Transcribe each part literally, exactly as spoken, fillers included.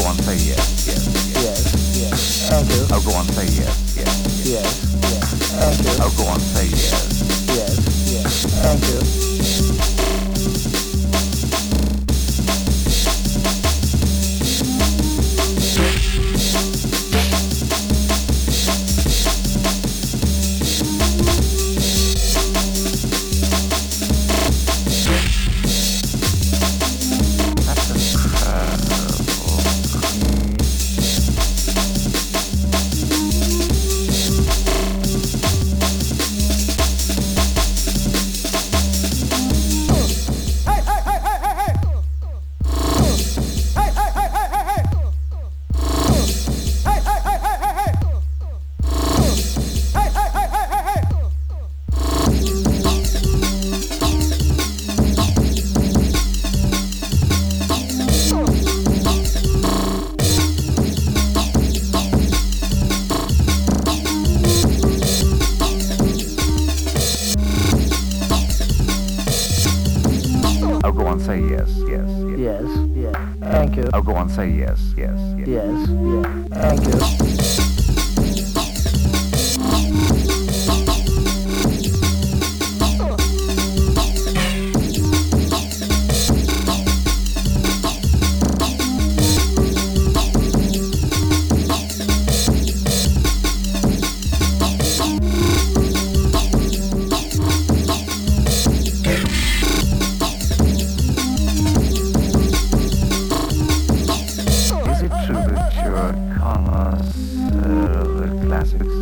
go on, say yes, yes, Yes, yes. Thank you. I'll go on, say yes, yes, Yes, yes. Thank you. I'll go on, say yes. Yes, yes. Thank you. That's incredible. I'll go on, say yes, yes, yes. Yes, yes. Thank you. I'll go on, say yes, yes, yes. Yes, yes. Thank you. Is it true that you're a connoisseur of the classics?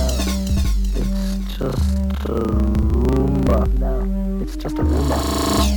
No, it's just a rumor. No, it's just a rumor.